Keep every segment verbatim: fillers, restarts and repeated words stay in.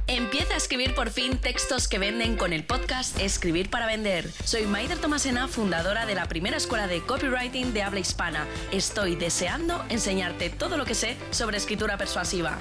Empieza a escribir por fin textos que venden con el podcast Escribir para Vender. Soy Maider Tomasena, fundadora de la primera escuela de copywriting de habla hispana. Estoy deseando enseñarte todo lo que sé sobre escritura persuasiva.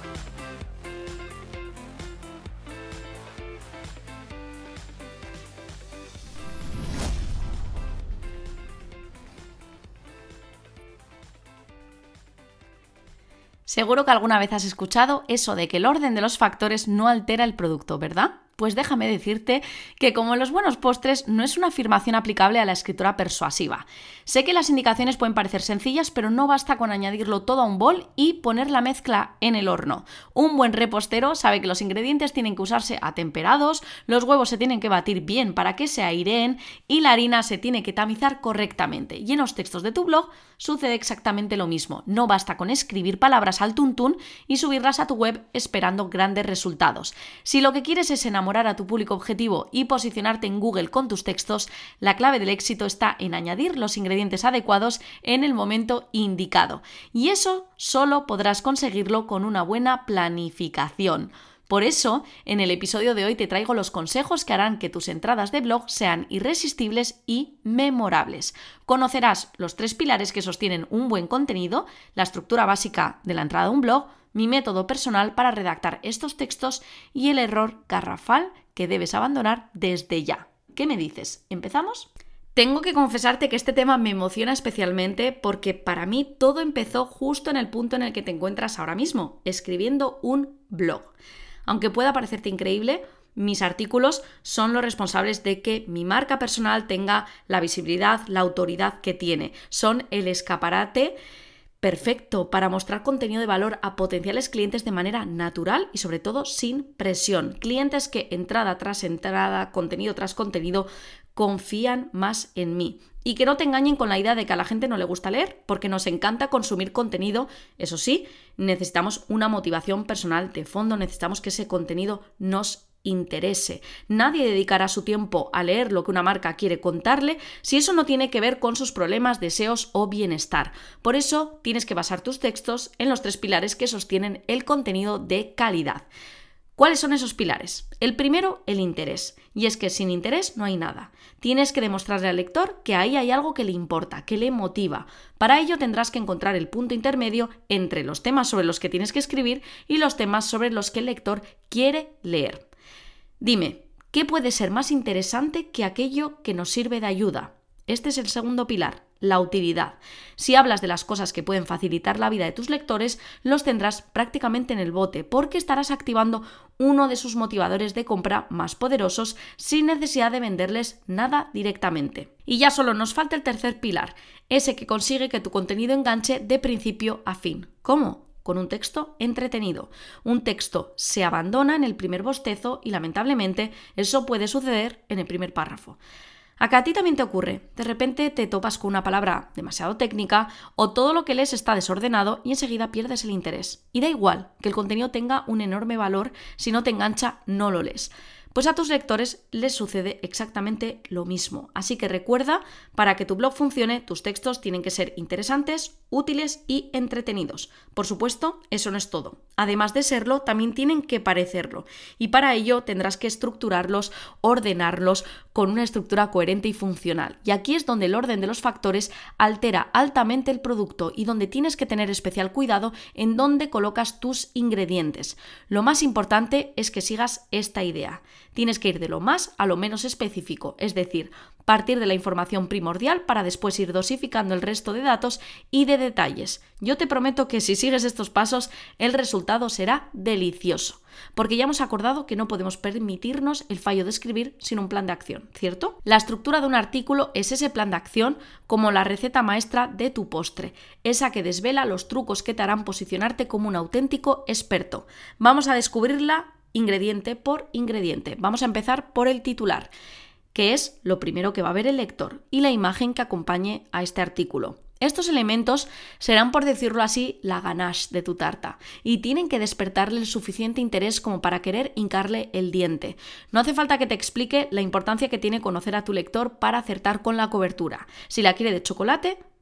Seguro que alguna vez has escuchado eso de que el orden de los factores no altera el producto, ¿verdad? Pues déjame decirte que como en los buenos postres no es una afirmación aplicable a la escritura persuasiva. Sé que las indicaciones pueden parecer sencillas, pero no basta con añadirlo todo a un bol y poner la mezcla en el horno. Un buen repostero sabe que los ingredientes tienen que usarse atemperados, los huevos se tienen que batir bien para que se aireen y la harina se tiene que tamizar correctamente. Y en los textos de tu blog sucede exactamente lo mismo. No basta con escribir palabras al tuntún y subirlas a tu web esperando grandes resultados. Si lo que quieres es enamorar a tu público objetivo y posicionarte en Google con tus textos, la clave del éxito está en añadir los ingredientes adecuados en el momento indicado. Y eso solo podrás conseguirlo con una buena planificación. Por eso, en el episodio de hoy te traigo los consejos que harán que tus entradas de blog sean irresistibles y memorables. Conocerás los tres pilares que sostienen un buen contenido, la estructura básica de la entrada de un blog, mi método personal para redactar estos textos y el error garrafal que debes abandonar desde ya. ¿Qué me dices? ¿Empezamos? Tengo que confesarte que este tema me emociona especialmente porque para mí todo empezó justo en el punto en el que te encuentras ahora mismo, escribiendo un blog. Aunque pueda parecerte increíble, mis artículos son los responsables de que mi marca personal tenga la visibilidad, la autoridad que tiene. Son el escaparate perfecto para mostrar contenido de valor a potenciales clientes de manera natural y sobre todo sin presión. Clientes que entrada tras entrada, contenido tras contenido, confían más en mí. Y que no te engañen con la idea de que a la gente no le gusta leer, porque nos encanta consumir contenido. Eso sí, necesitamos una motivación personal de fondo, necesitamos que ese contenido nos interese. Nadie dedicará su tiempo a leer lo que una marca quiere contarle si eso no tiene que ver con sus problemas, deseos o bienestar. Por eso tienes que basar tus textos en los tres pilares que sostienen el contenido de calidad. ¿Cuáles son esos pilares? El primero, el interés. Y es que sin interés no hay nada. Tienes que demostrarle al lector que ahí hay algo que le importa, que le motiva. Para ello tendrás que encontrar el punto intermedio entre los temas sobre los que tienes que escribir y los temas sobre los que el lector quiere leer. Dime, ¿qué puede ser más interesante que aquello que nos sirve de ayuda? Este es el segundo pilar, la utilidad. Si hablas de las cosas que pueden facilitar la vida de tus lectores, los tendrás prácticamente en el bote, porque estarás activando uno de sus motivadores de compra más poderosos sin necesidad de venderles nada directamente. Y ya solo nos falta el tercer pilar, ese que consigue que tu contenido enganche de principio a fin. ¿Cómo? Con un texto entretenido. Un texto se abandona en el primer bostezo y lamentablemente eso puede suceder en el primer párrafo. Acá a ti también te ocurre. De repente te topas con una palabra demasiado técnica o todo lo que lees está desordenado y enseguida pierdes el interés. Y da igual que el contenido tenga un enorme valor, si no te engancha no lo lees. Pues a tus lectores les sucede exactamente lo mismo. Así que recuerda, para que tu blog funcione, tus textos tienen que ser interesantes, útiles y entretenidos. Por supuesto, eso no es todo. Además de serlo, también tienen que parecerlo. Y para ello tendrás que estructurarlos, ordenarlos con una estructura coherente y funcional. Y aquí es donde el orden de los factores altera altamente el producto y donde tienes que tener especial cuidado en dónde colocas tus ingredientes. Lo más importante es que sigas esta idea. Tienes que ir de lo más a lo menos específico, es decir, partir de la información primordial para después ir dosificando el resto de datos y de detalles. Yo te prometo que si sigues estos pasos, el resultado será delicioso, porque ya hemos acordado que no podemos permitirnos el fallo de escribir sin un plan de acción, ¿cierto? La estructura de un artículo es ese plan de acción como la receta maestra de tu postre, esa que desvela los trucos que te harán posicionarte como un auténtico experto. Vamos a descubrirla ingrediente por ingrediente. Vamos a empezar por el titular, que es lo primero que va a ver el lector, y la imagen que acompañe a este artículo. Estos elementos serán, por decirlo así, la ganache de tu tarta y tienen que despertarle el suficiente interés como para querer hincarle el diente. No hace falta que te explique la importancia que tiene conocer a tu lector para acertar con la cobertura. Si la quiere de chocolate,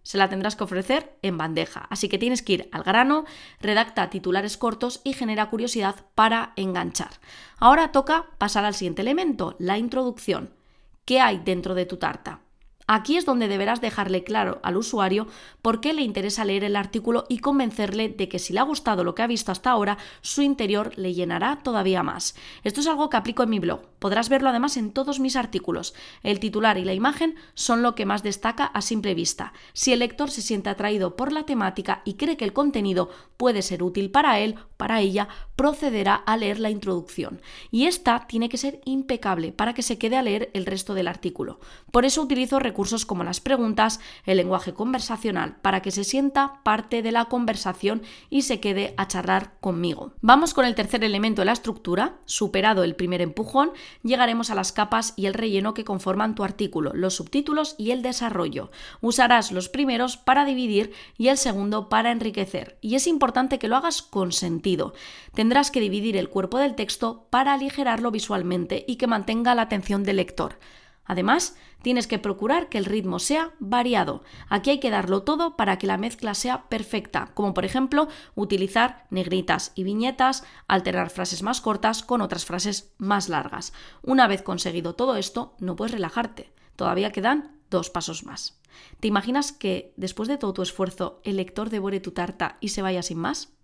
se la tendrás que ofrecer en bandeja. Así que tienes que ir al grano, redacta titulares cortos y genera curiosidad para enganchar. Ahora toca pasar al siguiente elemento, la introducción. ¿Qué hay dentro de tu tarta? Aquí es donde deberás dejarle claro al usuario por qué le interesa leer el artículo y convencerle de que si le ha gustado lo que ha visto hasta ahora, su interior le llenará todavía más. Esto es algo que aplico en mi blog. Podrás verlo además en todos mis artículos. El titular y la imagen son lo que más destaca a simple vista. Si el lector se siente atraído por la temática y cree que el contenido puede ser útil para él, para ella, procederá a leer la introducción. Y esta tiene que ser impecable para que se quede a leer el resto del artículo. Por eso utilizo recursos como las preguntas, el lenguaje conversacional, para que se sienta parte de la conversación y se quede a charlar conmigo. Vamos con el tercer elemento de la estructura. Superado el primer empujón, llegaremos a las capas y el relleno que conforman tu artículo, los subtítulos y el desarrollo. Usarás los primeros para dividir y el segundo para enriquecer. Y es importante que lo hagas con sentido. Tendrás que dividir el cuerpo del texto para aligerarlo visualmente y que mantenga la atención del lector. Además, tienes que procurar que el ritmo sea variado. Aquí hay que darlo todo para que la mezcla sea perfecta, como por ejemplo utilizar negritas y viñetas, alternar frases más cortas con otras frases más largas. Una vez conseguido todo esto, no puedes relajarte. Todavía quedan dos pasos más. ¿Te imaginas que después de todo tu esfuerzo el lector devore tu tarta y se vaya sin más?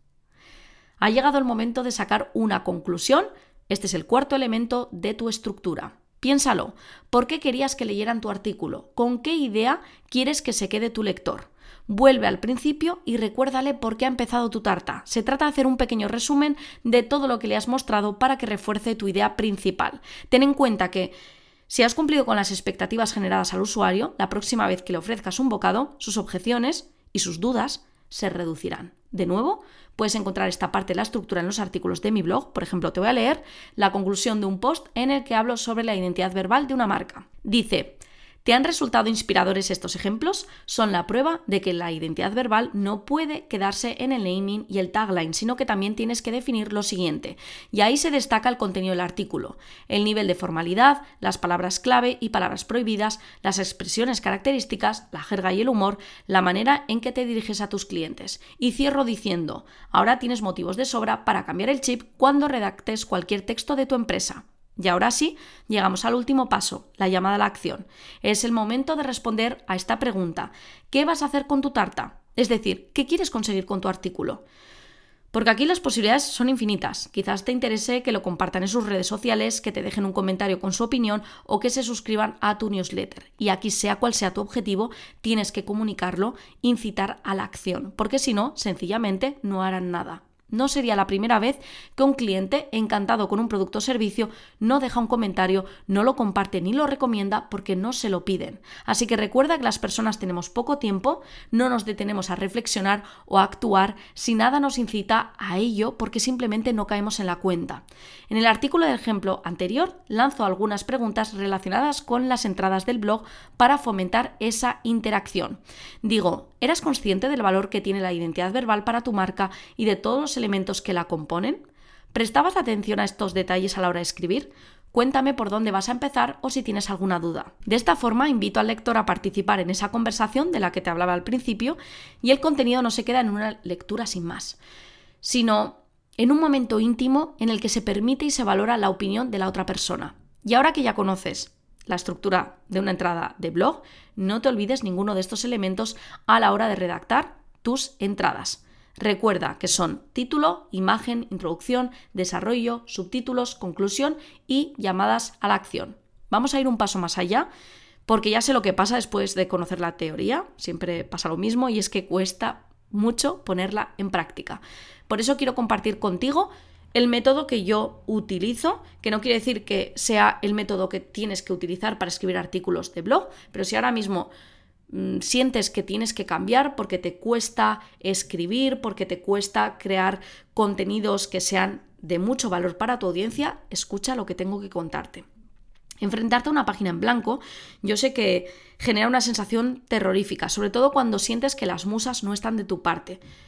Ha llegado el momento de sacar una conclusión. Este es el cuarto elemento de tu estructura. Piénsalo, ¿por qué querías que leyeran tu artículo? ¿Con qué idea quieres que se quede tu lector? Vuelve al principio y recuérdale por qué ha empezado tu tarta. Se trata de hacer un pequeño resumen de todo lo que le has mostrado para que refuerce tu idea principal. Ten en cuenta que si has cumplido con las expectativas generadas al usuario, la próxima vez que le ofrezcas un bocado, sus objeciones y sus dudas se reducirán. De nuevo, puedes encontrar esta parte de la estructura en los artículos de mi blog. Por ejemplo, te voy a leer la conclusión de un post en el que hablo sobre la identidad verbal de una marca. Dice: ¿te han resultado inspiradores estos ejemplos? Son la prueba de que la identidad verbal no puede quedarse en el naming y el tagline, sino que también tienes que definir lo siguiente. Y ahí se destaca el contenido del artículo, el nivel de formalidad, las palabras clave y palabras prohibidas, las expresiones características, la jerga y el humor, la manera en que te diriges a tus clientes. Y cierro diciendo: ahora tienes motivos de sobra para cambiar el chip cuando redactes cualquier texto de tu empresa. Y ahora sí, llegamos al último paso, la llamada a la acción. Es el momento de responder a esta pregunta. ¿Qué vas a hacer con tu tarta? Es decir, ¿qué quieres conseguir con tu artículo? Porque aquí las posibilidades son infinitas. Quizás te interese que lo compartan en sus redes sociales, que te dejen un comentario con su opinión o que se suscriban a tu newsletter. Y aquí, sea cual sea tu objetivo, tienes que comunicarlo, incitar a la acción, porque si no, sencillamente no harán nada. No sería la primera vez que un cliente encantado con un producto o servicio no deja un comentario, no lo comparte ni lo recomienda porque no se lo piden. Así que recuerda que las personas tenemos poco tiempo, no nos detenemos a reflexionar o a actuar si nada nos incita a ello porque simplemente no caemos en la cuenta. En el artículo del ejemplo anterior lanzo algunas preguntas relacionadas con las entradas del blog para fomentar esa interacción. Digo, ¿eras consciente del valor que tiene la identidad verbal para tu marca y de todos los elementos que la componen? ¿Prestabas atención a estos detalles a la hora de escribir? Cuéntame por dónde vas a empezar o si tienes alguna duda. De esta forma invito al lector a participar en esa conversación de la que te hablaba al principio y el contenido no se queda en una lectura sin más, sino en un momento íntimo en el que se permite y se valora la opinión de la otra persona. Y ahora que ya conoces la estructura de una entrada de blog, no te olvides ninguno de estos elementos a la hora de redactar tus entradas. Recuerda que son título, imagen, introducción, desarrollo, subtítulos, conclusión y llamadas a la acción. Vamos a ir un paso más allá porque ya sé lo que pasa después de conocer la teoría. Siempre pasa lo mismo y es que cuesta mucho ponerla en práctica. Por eso quiero compartir contigo el método que yo utilizo, que no quiere decir que sea el método que tienes que utilizar para escribir artículos de blog, pero si ahora mismo mmm, sientes que tienes que cambiar porque te cuesta escribir, porque te cuesta crear contenidos que sean de mucho valor para tu audiencia, escucha lo que tengo que contarte. Enfrentarte a una página en blanco, yo sé que genera una sensación terrorífica, sobre todo cuando sientes que las musas no están de tu parte.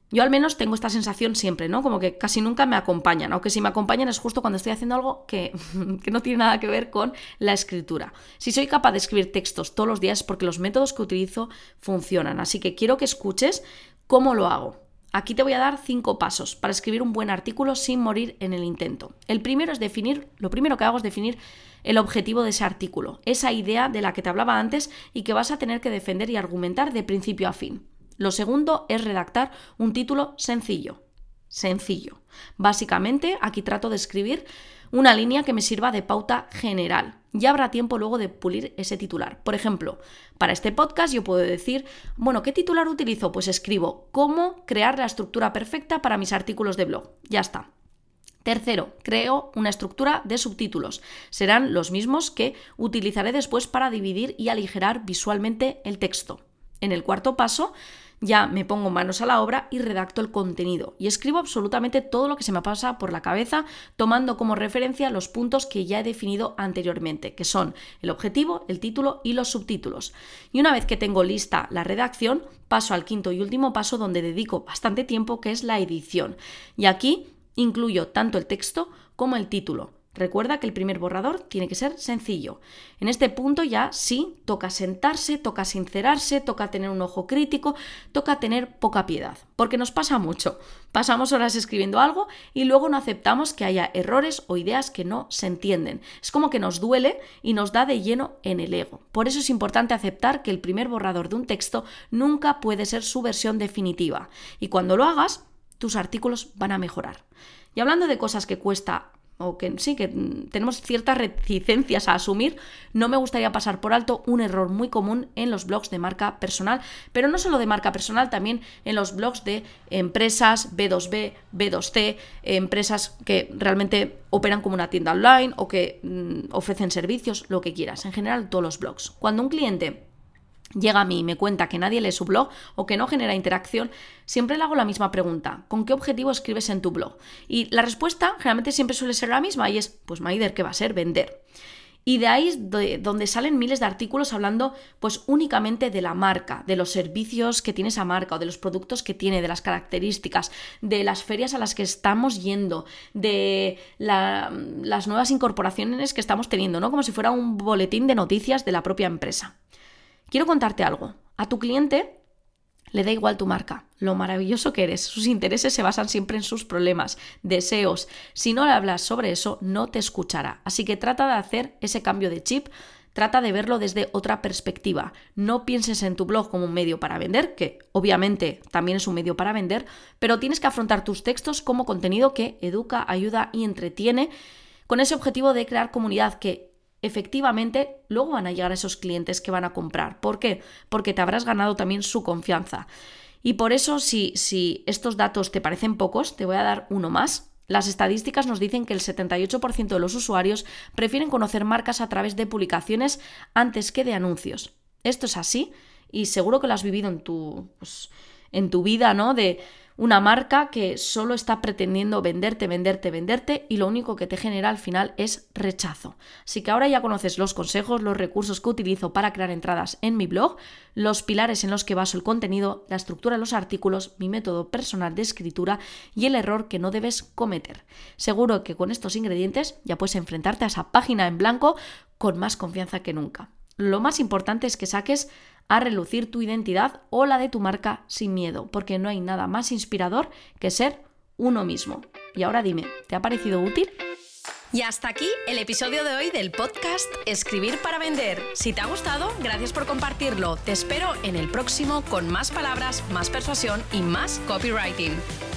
Yo al menos tengo esta sensación siempre, ¿no? Como que casi nunca me acompañan, aunque si me acompañan es justo cuando estoy haciendo algo que, que no tiene nada que ver con la escritura. Si soy capaz de escribir textos todos los días es porque los métodos que utilizo funcionan, así que quiero que escuches cómo lo hago. Aquí te voy a dar cinco pasos para escribir un buen artículo sin morir en el intento. El primero es definir, lo primero que hago es definir el objetivo de ese artículo, esa idea de la que te hablaba antes y que vas a tener que defender y argumentar de principio a fin. Lo segundo es redactar un título sencillo. Sencillo. Básicamente, aquí trato de escribir una línea que me sirva de pauta general. Ya habrá tiempo luego de pulir ese titular. Por ejemplo, para este podcast yo puedo decir, bueno, ¿qué titular utilizo? Pues escribo cómo crear la estructura perfecta para mis artículos de blog. Ya está. Tercero, creo una estructura de subtítulos. Serán los mismos que utilizaré después para dividir y aligerar visualmente el texto. En el cuarto paso, ya me pongo manos a la obra y redacto el contenido y escribo absolutamente todo lo que se me pasa por la cabeza, tomando como referencia los puntos que ya he definido anteriormente, que son el objetivo, el título y los subtítulos. Y una vez que tengo lista la redacción, paso al quinto y último paso donde dedico bastante tiempo, que es la edición. Y aquí incluyo tanto el texto como el título. Recuerda que el primer borrador tiene que ser sencillo. En este punto ya sí, toca sentarse, toca sincerarse, toca tener un ojo crítico, toca tener poca piedad, porque nos pasa mucho. Pasamos horas escribiendo algo y luego no aceptamos que haya errores o ideas que no se entienden. Es como que nos duele y nos da de lleno en el ego. Por eso es importante aceptar que el primer borrador de un texto nunca puede ser su versión definitiva. Y cuando lo hagas, tus artículos van a mejorar. Y hablando de cosas que cuesta o que sí, que tenemos ciertas reticencias a asumir, no me gustaría pasar por alto un error muy común en los blogs de marca personal, pero no solo de marca personal, también en los blogs de empresas B dos B, B dos C, empresas que realmente operan como una tienda online o que mmm, ofrecen servicios, lo que quieras, en general todos los blogs. Cuando un cliente llega a mí y me cuenta que nadie lee su blog o que no genera interacción, siempre le hago la misma pregunta: ¿con qué objetivo escribes en tu blog? Y la respuesta generalmente siempre suele ser la misma y es, pues Maider, ¿qué va a ser? Vender. Y de ahí es de donde salen miles de artículos hablando pues únicamente de la marca, de los servicios que tiene esa marca o de los productos que tiene, de las características, de las ferias a las que estamos yendo, de la, las nuevas incorporaciones que estamos teniendo, ¿no? Como si fuera un boletín de noticias de la propia empresa. Quiero contarte algo. A tu cliente le da igual tu marca, lo maravilloso que eres. Sus intereses se basan siempre en sus problemas, deseos. Si no le hablas sobre eso, no te escuchará. Así que trata de hacer ese cambio de chip, trata de verlo desde otra perspectiva. No pienses en tu blog como un medio para vender, que obviamente también es un medio para vender, pero tienes que afrontar tus textos como contenido que educa, ayuda y entretiene, con ese objetivo de crear comunidad que efectivamente luego van a llegar esos clientes que van a comprar. ¿Por qué? Porque te habrás ganado también su confianza. Y por eso, si, si estos datos te parecen pocos, te voy a dar uno más. Las estadísticas nos dicen que el setenta y ocho por ciento de los usuarios prefieren conocer marcas a través de publicaciones antes que de anuncios. Esto es así y seguro que lo has vivido en tu, pues, en tu vida, ¿no? De una marca que solo está pretendiendo venderte, venderte, venderte y lo único que te genera al final es rechazo. Así que ahora ya conoces los consejos, los recursos que utilizo para crear entradas en mi blog, los pilares en los que baso el contenido, la estructura de los artículos, mi método personal de escritura y el error que no debes cometer. Seguro que con estos ingredientes ya puedes enfrentarte a esa página en blanco con más confianza que nunca. Lo más importante es que saques a relucir tu identidad o la de tu marca sin miedo, porque no hay nada más inspirador que ser uno mismo. Y ahora dime, ¿te ha parecido útil? Y hasta aquí el episodio de hoy del podcast Escribir para Vender. Si te ha gustado, gracias por compartirlo. Te espero en el próximo con más palabras, más persuasión y más copywriting.